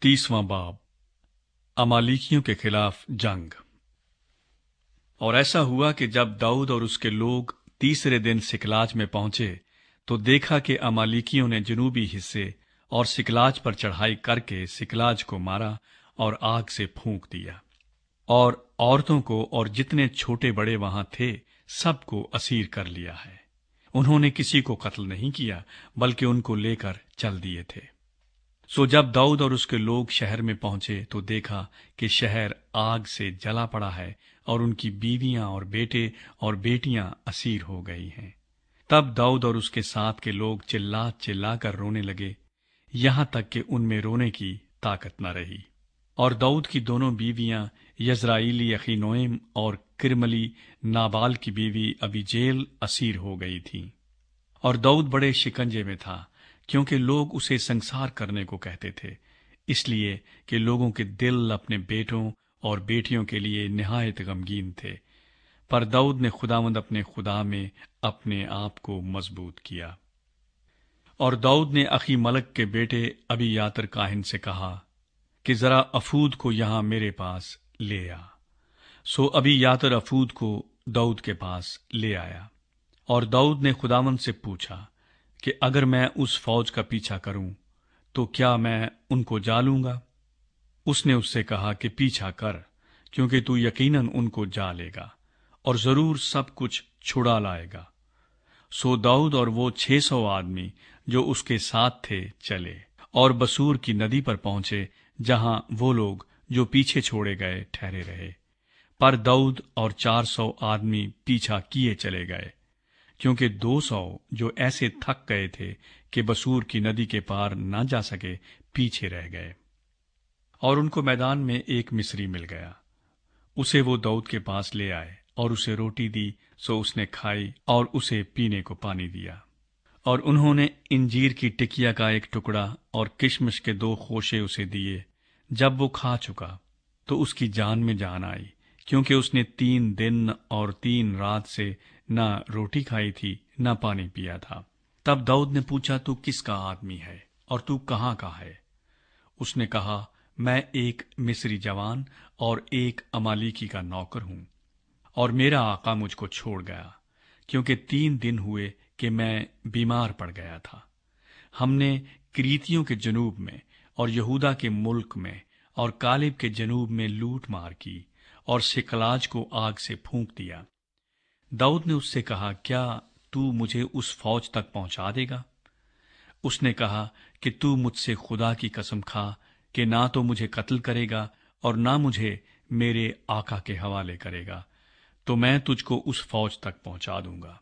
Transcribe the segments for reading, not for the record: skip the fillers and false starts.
30वां बाब अमालेकियों के खिलाफ जंग। और ऐसा हुआ कि जब दाऊद और उसके लोग तीसरे दिन सिकलाज में पहुंचे तो देखा कि अमालेकियों ने जनूबी हिस्से और सिकलाज पर चढ़ाई करके सिकलाज को मारा और आग से फूंक दिया, और औरतों को और जितने छोटे बड़े वहां थे सबको असीर कर लिया है। उन्होंने किसी को कत्ल नहीं किया, बल्कि उनको लेकर चल दिए थे। सो जब दाऊद और उसके लोग शहर में पहुंचे तो देखा कि शहर आग से जला पड़ा है और उनकी बीवियां और बेटे और बेटियां असीर हो गई हैं। तब दाऊद और उसके साथ के लोग चिल्ला चिल्ला कर रोने लगे, यहां तक कि उनमें रोने की ताकत न रही। और दाऊद की दोनों बीवियां यजराइली अखीनोएम और किरमली नाबाल की बीवी अबीजेल असीर हो गई थीं। और दाऊद बड़े शिकंजे में था, क्योंकि लोग उसे संसार करने को कहते थे, इसलिए कि लोगों के दिल अपने बेटों और बेटियों के लिए निहायत गमगीन थे। पर दाऊद ने खुदावंद अपने खुदा में अपने आप को मजबूत किया। और दाऊद ने अखीमलक के बेटे अबीयातर काहिन से कहा कि जरा अफूद को यहां मेरे पास ले आ। सो अबीयातर अफूद को दाऊद के पास ले आया। और दाऊद ने खुदावंद से पूछा कि अगर मैं उस फौज का पीछा करूं तो क्या मैं उनको जा लूंगा? उसने उससे कहा कि पीछा कर, क्योंकि तू यकीनन उनको जा लेगा और जरूर सब कुछ छुड़ा लाएगा। सो दाऊद और वो 600 आदमी जो उसके साथ थे चले और बसूर की नदी पर पहुंचे, जहां वो लोग जो पीछे छोड़े गए ठहरे रहे। पर दाऊद और 400 आदमी पीछा किए चले गए, क्योंकि 200 जो ऐसे थक गए थे कि बसूर की नदी के पार न जा सके पीछे रह गए। और उनको मैदान में एक मिस्री मिल गया। उसे वो दाऊद के पास ले आए और उसे रोटी दी, सो उसने खाई और उसे पीने को पानी दिया। और उन्होंने इंजीर की टिकिया का एक टुकड़ा और किशमिश के 2 खोशे उसे दिए। जब वो खा चुका तो उसकी जान में जान आई, क्योंकि उसने 3 दिन और 3 रात से न रोटी खाई थी न पानी पिया था। तब दाऊद ने पूछा, तू किसका आदमी है और तू कहाँ का है? उसने कहा, मैं एक मिस्री जवान और एक अमालेकी का नौकर हूं, और मेरा आका मुझको छोड़ गया, क्योंकि 3 दिन हुए कि मैं बीमार पड़ गया था। हमने क्रीतियों के जनूब में और यहूदा के मुल्क में और कालिब के जनूब में लूट मार की और सिकलाज को आग से फूंक दिया। दाऊद ने उससे कहा, क्या तू मुझे उस फौज तक पहुंचा देगा? उसने कहा कि तू मुझसे खुदा की कसम खा कि ना तो मुझे कत्ल करेगा और ना मुझे मेरे आका के हवाले करेगा, तो मैं तुझको उस फौज तक पहुंचा दूंगा।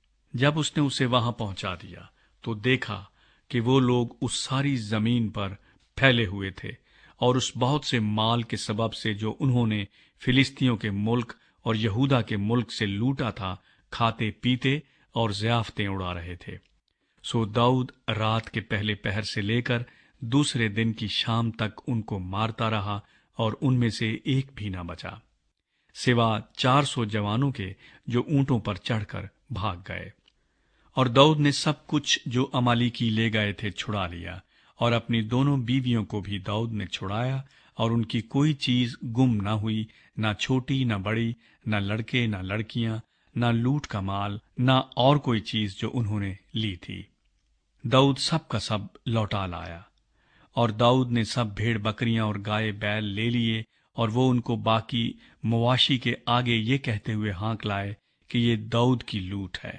जब उसने उसे वहां पहुंचा दिया तो देखा कि वो लोग उस सारी जमीन पर फैले हुए थे, और उस बहुत से माल के सबब से जो उन्होंने फिलिस्तियों के मुल्क और यहूदा के मुल्क से लूटा था, खाते पीते और ज़ियाफतें उड़ा रहे थे। सो दाऊद रात के पहले पहर से लेकर दूसरे दिन की शाम तक उनको मारता रहा, और उनमें से एक भी न बचा, सिवा 400 जवानों के जो ऊंटों पर चढ़कर भाग गए। और दाऊद ने सब कुछ जो अमालेकी ले गए थे छुड़ा लिया, और अपनी दोनों बीवियों को भी दाऊद ने छुड़ाया, और उनकी कोई चीज गुम न हुई, न छोटी न बड़ी, न लड़के न लड़कियां, न लूट का माल, न और कोई चीज जो उन्होंने ली थी। दाऊद सब का सब लौटा लाया। और दाऊद ने सब भेड़ बकरियां और गाय बैल ले लिए, और वो उनको बाकी मवाशी के आगे ये कहते हुए हाँक लाए कि ये दाऊद की लूट है।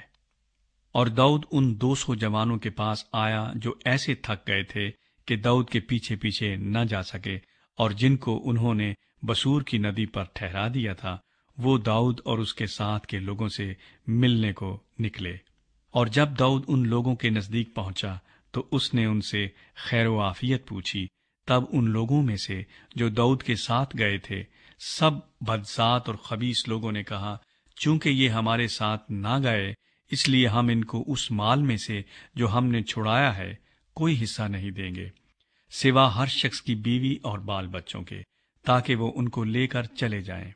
और दाऊद उन 200 जवानों के पास आया जो ऐसे थक गए थे कि दाऊद के पीछे पीछे न जा सके, और जिनको उन्होंने बसूर की नदी पर ठहरा दिया था, वो दाऊद और उसके साथ के लोगों से मिलने को निकले। और जब दाऊद उन लोगों के नजदीक पहुंचा तो उसने उनसे खैर व आफियत पूछी। तब उन लोगों में से जो दाऊद के साथ गए थे, सब बदजात और खबीस लोगों ने कहा, चूंकि ये हमारे साथ ना गए, इसलिए हम इनको उस माल में से जो हमने छुड़ाया है कोई हिस्सा नहीं देंगे, सिवा हर शख्स की बीवी और बाल बच्चों के, ताकि वो उनको लेकर चले जाएं।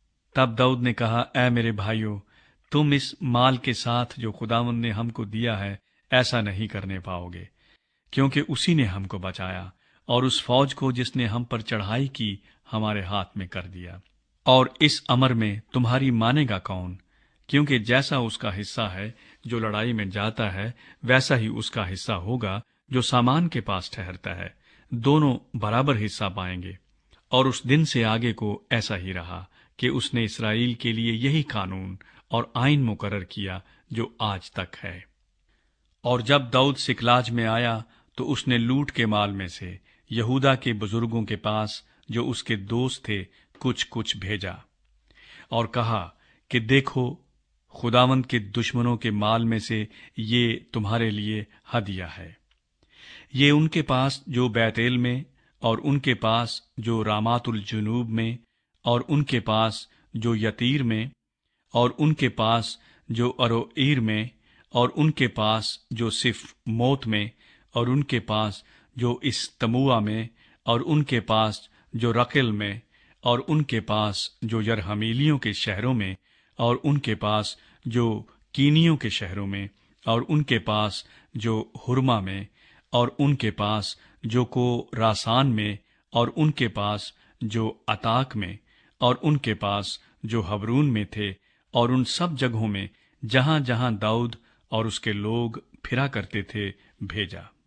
तब दाऊद ने कहा, ऐ मेरे भाइयों, तुम इस माल के साथ जो खुदावंद ने हमको दिया है ऐसा नहीं करने पाओगे, क्योंकि उसी ने हमको बचाया اور اس فوج کو جس نے ہم پر چڑھائی کی ہمارے ہاتھ میں کر دیا۔ اور اس امر میں تمہاری مانے گا کون؟ کیونکہ جیسا اس کا حصہ ہے جو لڑائی میں جاتا ہے، ویسا ہی اس کا حصہ ہوگا جو سامان کے پاس ٹھہرتا ہے، دونوں برابر حصہ پائیں گے۔ اور اس دن سے آگے کو ایسا ہی رہا کہ اس نے اسرائیل کے لیے یہی قانون اور آئین مقرر کیا جو آج تک ہے۔ اور جب داؤد سکلاج میں آیا تو اس نے لوٹ کے مال میں سے یہودا کے بزرگوں کے پاس جو اس کے دوست تھے کچھ بھیجا، اور کہا کہ دیکھو، خداوند کے دشمنوں کے مال میں سے یہ تمہارے لیے ہدیہ ہے۔ یہ ان کے پاس جو بیت ایل میں، اور ان کے پاس جو رامات الجنوب میں، اور ان کے پاس جو یتیر میں، اور ان کے پاس جو اروئیر میں، اور ان کے پاس جو صف موت میں، اور ان کے پاس جو استموا میں، اور ان کے پاس جو رقل میں، اور ان کے پاس جو یرحمیلیوں کے شہروں میں، اور ان کے پاس جو کینیوں کے شہروں میں، اور ان کے پاس جو ہرما میں، اور ان کے پاس جو کو راسان میں، اور ان کے پاس جو عتاک میں، اور ان کے پاس جو حبرون میں تھے، اور ان سب جگہوں میں جہاں جہاں داؤد اور اس کے لوگ پھرا کرتے تھے بھیجا۔